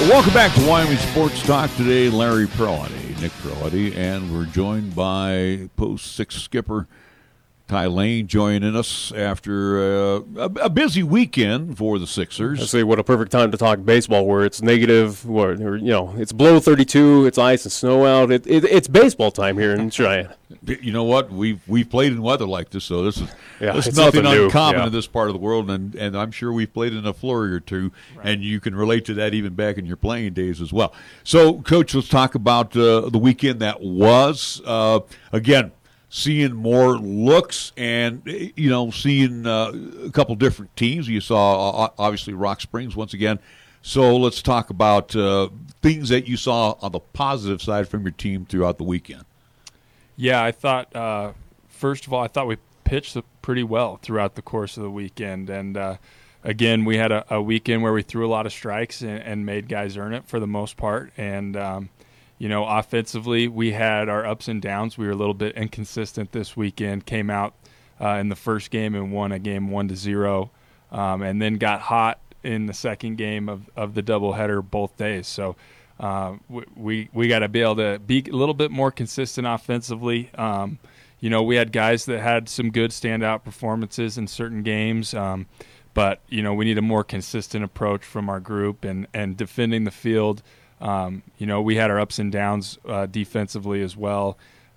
Welcome back to Wyoming Sports Talk. Today, Larry Perlotti, Nick Perlotti, and we're joined by Post 6 skipper Ty Lane joining us after a busy weekend for the Sixers. I say, what a perfect time to talk baseball, where it's negative, it's below 32, it's ice and snow out. It's baseball time here in Cheyenne. You know what? We've played in weather like this, so this is it's nothing new. uncommon in this part of the world, and I'm sure we've played in a flurry or two, right. And you can relate to that even back in your playing days as well. So, Coach, let's talk about the weekend that was. Again, seeing more looks and, seeing a couple different teams. You saw, obviously, Rock Springs once again. So let's talk about things that you saw on the positive side from your team throughout the weekend. Yeah, I thought, first of all, we pitched pretty well throughout the course of the weekend. And, again, we had a weekend where we threw a lot of strikes and made guys earn it for the most part. And, offensively, we had our ups and downs. We were a little bit inconsistent this weekend, came out in the first game and won a game 1-0, and then got hot in the second game of the doubleheader both days. So we got to be able to be a little bit more consistent offensively. We had guys that had some good standout performances in certain games, but, we need a more consistent approach from our group and defending the field. We had our ups and downs defensively as well.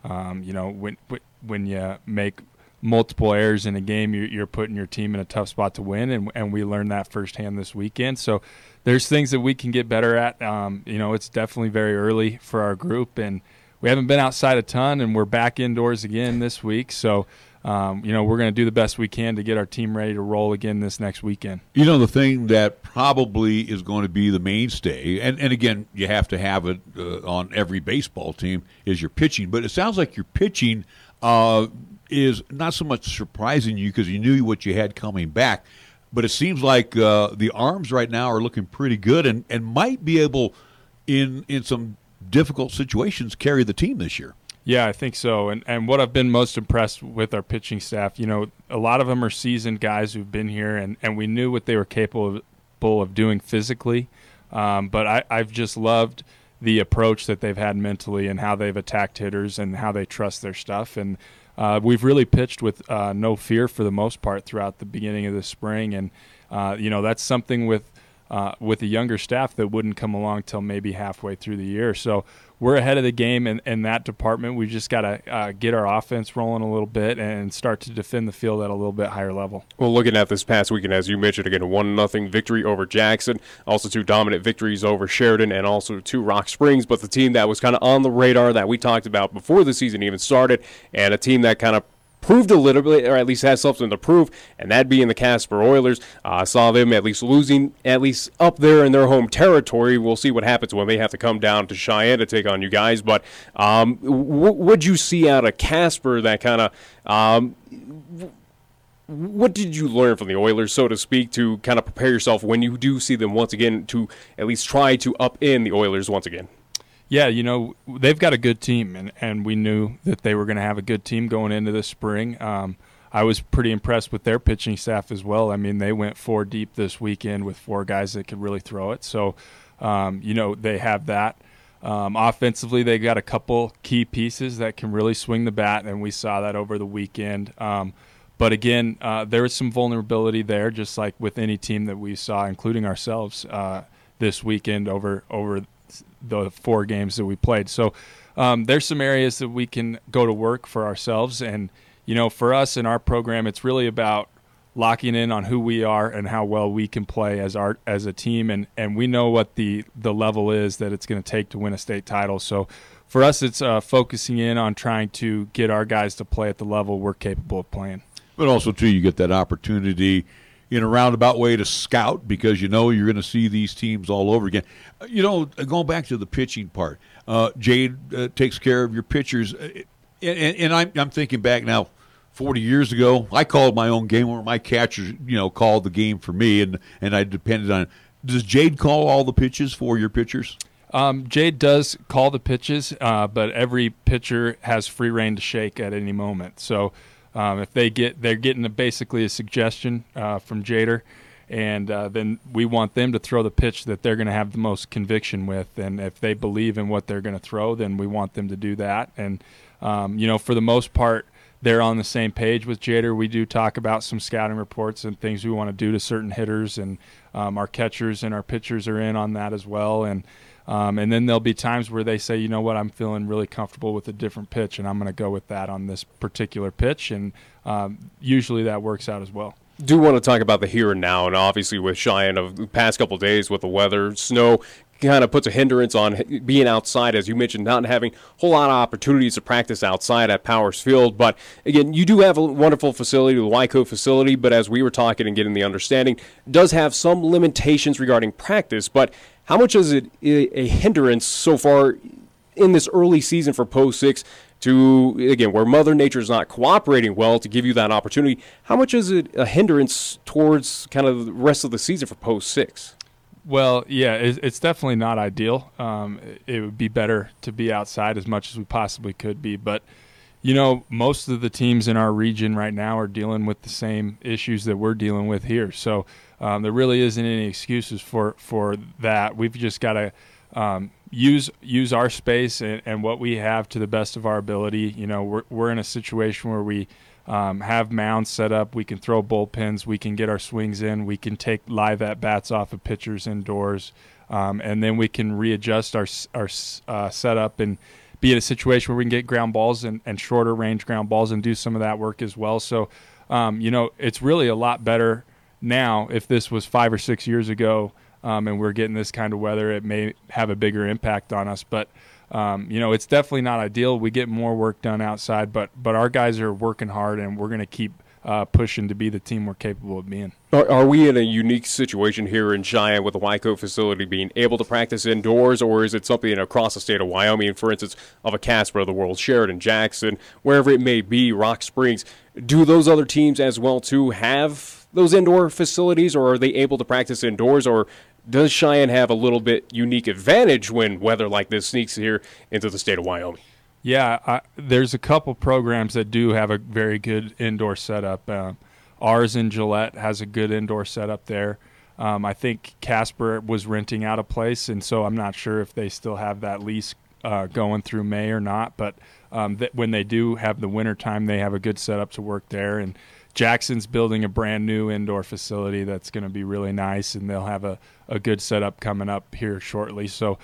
When you make multiple errors in a game, you're putting your team in a tough spot to win, and we learned that firsthand this weekend. So there's things that we can get better at. It's definitely very early for our group, and we haven't been outside a ton, and we're back indoors again this week. So we're going to do the best we can to get our team ready to roll again this next weekend. The thing that probably is going to be the mainstay, and again, you have to have it on every baseball team, is your pitching. But it sounds like your pitching is not so much surprising you because you knew what you had coming back. But it seems like the arms right now are looking pretty good and might be able, in some difficult situations, carry the team this year. Yeah, I think so. And what I've been most impressed with our pitching staff, a lot of them are seasoned guys who've been here, and we knew what they were capable of doing physically. But I've just loved the approach that they've had mentally and how they've attacked hitters and how they trust their stuff. And we've really pitched with no fear for the most part throughout the beginning of the spring. And, that's something with a younger staff that wouldn't come along till maybe halfway through the year. So we're ahead of the game in that department. We just got to get our offense rolling a little bit and start to defend the field at a little bit higher level. Well, looking at this past weekend, as you mentioned, again, 1-0 victory over Jackson, also 2 dominant victories over Sheridan, and also 2 Rock Springs. But the team that was kind of on the radar that we talked about before the season even started, and a team that kind of proved a little bit, or at least has something to prove, and that being the Casper Oilers. I saw them at least losing, at least up there in their home territory. We'll see what happens when they have to come down to Cheyenne to take on you guys. But what'd you see out of Casper that kind of what did you learn from the Oilers, so to speak, to kind of prepare yourself when you do see them once again to at least try to up in the Oilers once again? Yeah, they've got a good team, and we knew that they were going to have a good team going into the spring. I was pretty impressed with their pitching staff as well. I mean, they went 4 deep this weekend with 4 guys that could really throw it. So, they have that. Offensively, they got a couple key pieces that can really swing the bat, and we saw that over the weekend. But again, there was some vulnerability there, just like with any team that we saw, including ourselves, this weekend over the 4 games that we played. So there's some areas that we can go to work for ourselves. And, for us in our program, it's really about locking in on who we are and how well we can play as a team. And we know what the level is that it's going to take to win a state title. So for us, it's focusing in on trying to get our guys to play at the level we're capable of playing. But also, too, you get that opportunity in a roundabout way to scout because you're going to see these teams all over again. Going back to the pitching part, Jade takes care of your pitchers. And I'm thinking back now, 40 years ago, I called my own game where my catchers, called the game for me, and I depended on it. Does Jade call all the pitches for your pitchers? Jade does call the pitches, but every pitcher has free rein to shake at any moment. So if they're getting basically a suggestion from Jader, And then we want them to throw the pitch that they're going to have the most conviction with. And if they believe in what they're going to throw, then we want them to do that. And, for the most part, they're on the same page with Jader. We do talk about some scouting reports and things we want to do to certain hitters, and our catchers and our pitchers are in on that as well. And then there'll be times where they say, you know what, I'm feeling really comfortable with a different pitch, and I'm going to go with that on this particular pitch. And usually that works out as well. Do want to talk about the here and now, and obviously with Cheyenne of the past couple of days with the weather, snow kind of puts a hindrance on being outside, as you mentioned, not having a whole lot of opportunities to practice outside at Powers Field. But again, you do have a wonderful facility, the Wyco facility, but as we were talking and getting the understanding, does have some limitations regarding practice. But how much is it a hindrance so far in this early season for Post 6 to, again, where Mother Nature is not cooperating well to give you that opportunity? How much is it a hindrance towards kind of the rest of the season for Post 6? Well, yeah, it's definitely not ideal. It would be better to be outside as much as we possibly could be. But, most of the teams in our region right now are dealing with the same issues that we're dealing with here. So there really isn't any excuses for that. We've just got to use our space and what we have to the best of our ability. We're in a situation where we have mounds set up. We can throw bullpens. We can get our swings in. We can take live at-bats off of pitchers indoors. And then we can readjust our setup and be in a situation where we can get ground balls and shorter range ground balls and do some of that work as well. So, it's really a lot better now. If this was 5 or 6 years ago and we're getting this kind of weather, it may have a bigger impact on us. But it's definitely not ideal. We get more work done outside, but our guys are working hard, and we're going to keep pushing to be the team we're capable of being. Are we in a unique situation here in Cheyenne with the Wyco facility being able to practice indoors, or is it something across the state of Wyoming, for instance, of a Casper of the world, Sheridan, Jackson, wherever it may be, Rock Springs? Do those other teams as well, too, have those indoor facilities, or are they able to practice indoors, or does Cheyenne have a little bit unique advantage when weather like this sneaks here into the state of Wyoming? Yeah, there's a couple programs that do have a very good indoor setup. Ours in Gillette has a good indoor setup there. I think Casper was renting out a place, and so I'm not sure if they still have that lease going through May or not. But when they do have the winter time, they have a good setup to work there. And Jackson's building a brand new indoor facility that's going to be really nice, and they'll have a good setup coming up here shortly. So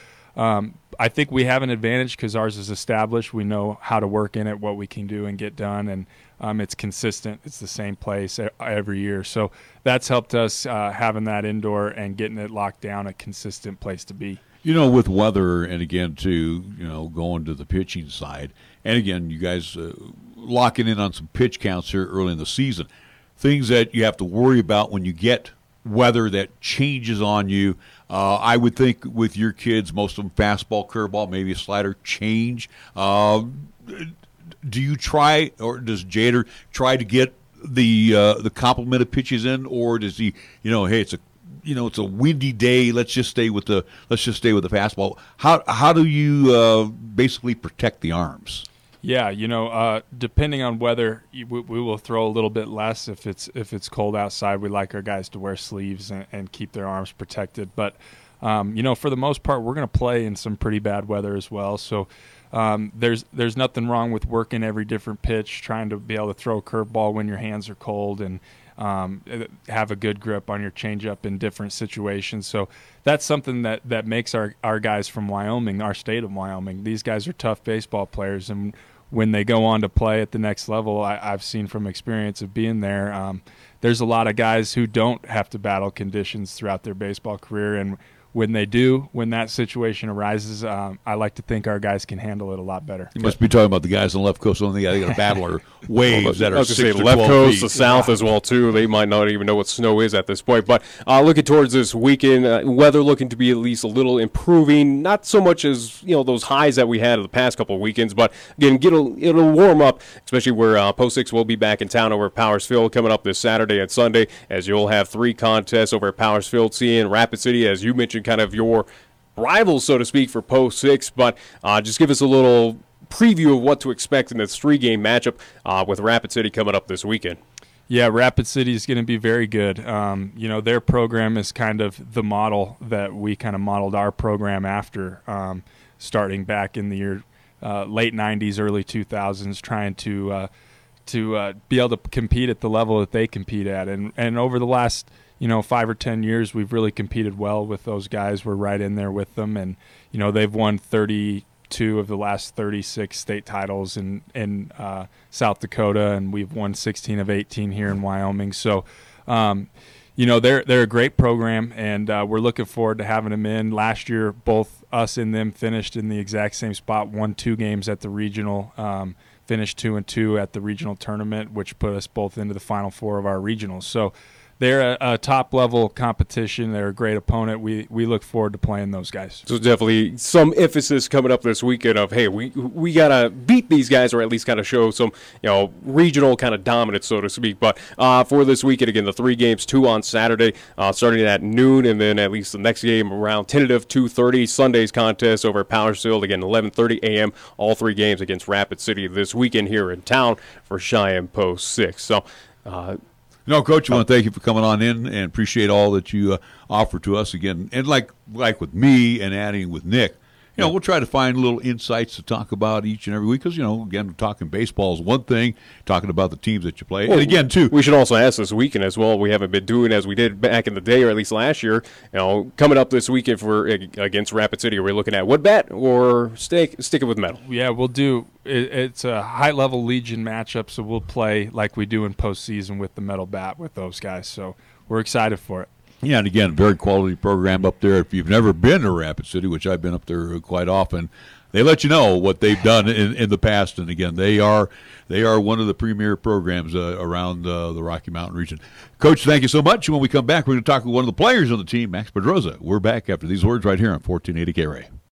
I think we have an advantage because ours is established. We know how to work in it, what we can do and get done, and it's consistent. It's the same place every year. So that's helped us having that indoor and getting it locked down, a consistent place to be. With weather, and again, too, going to the pitching side, and again, you guys locking in on some pitch counts here early in the season, things that you have to worry about when you get weather that changes on you. I would think with your kids, most of them fastball, curveball, maybe a slider change. Do you try, or does Jader try to get the complement of pitches in, or does he, hey, it's a windy day, let's just stay with the fastball? How do you basically protect the arms? Yeah, depending on weather, we will throw a little bit less if it's cold outside. We like our guys to wear sleeves and keep their arms protected. But for the most part, we're going to play in some pretty bad weather as well. So there's nothing wrong with working every different pitch, trying to be able to throw a curveball when your hands are cold, and have a good grip on your changeup in different situations. So that's something that makes our guys from Wyoming, our state of Wyoming. These guys are tough baseball players, and when they go on to play at the next level, I've seen from experience of being there, there's a lot of guys who don't have to battle conditions throughout their baseball career, and when they do, when that situation arises, I like to think our guys can handle it a lot better. You must be talking about the guys on the left coast. Only they got to battle our waves that are 6 to 12 left coast, feet. the south as well too. They might not even know what snow is at this point. But looking towards this weekend, weather looking to be at least a little improving. Not so much as those highs that we had in the past couple of weekends, but again, it'll warm up, especially where Post 6 will be back in town over at Powers Field coming up this Saturday and Sunday, as you'll have 3 contests over at Powers Field, seeing Rapid City, as you mentioned, kind of your rivals, so to speak, for Post 6. But just give us a little preview of what to expect in this 3-game matchup with Rapid City coming up this weekend. Yeah, Rapid City is going to be very good. Their program is kind of the model that we kind of modeled our program after, starting back in the year late 90s, early 2000s, trying to be able to compete at the level that they compete at. And over the last 5 or 10 years, we've really competed well with those guys. We're right in there with them, and they've won 32 of the last 36 state titles in South Dakota, and we've won 16 of 18 here in Wyoming. So, they're a great program, and we're looking forward to having them in. Last year, both us and them finished in the exact same spot, won 2 games at the regional, finished 2-2 at the regional tournament, which put us both into the Final Four of our regionals. So they're a top-level competition. They're a great opponent. We look forward to playing those guys. So definitely some emphasis coming up this weekend of, hey, we got to beat these guys, or at least kind of show some regional kind of dominance, so to speak. But for this weekend, again, the 3 games, 2 on Saturday, starting at noon, and then at least the next game around tentative 2:30. Sunday's contest over at Powersfield, again, 11:30 a.m. All 3 games against Rapid City this weekend here in town for Cheyenne Post 6. So, no, Coach, I want to thank you for coming on in and appreciate all that you offer to us again. And like with me and adding with Nick, we'll try to find little insights to talk about each and every week because, again, talking baseball is one thing, talking about the teams that you play. Well, and again, too. We should also ask this weekend as well. We haven't been doing as we did back in the day, or at least last year. Coming up this weekend against Rapid City, are we looking at wood bat or sticking with metal? Yeah, we'll do. It's a high-level Legion matchup, so we'll play like we do in postseason with the metal bat with those guys. So we're excited for it. Yeah, and again, very quality program up there. If you've never been to Rapid City, which I've been up there quite often, they let you know what they've done in the past. And again, they are one of the premier programs around the Rocky Mountain region. Coach, thank you so much. When we come back, we're going to talk with one of the players on the team, Max Pedroza. We're back after these words right here on 1480 KRA.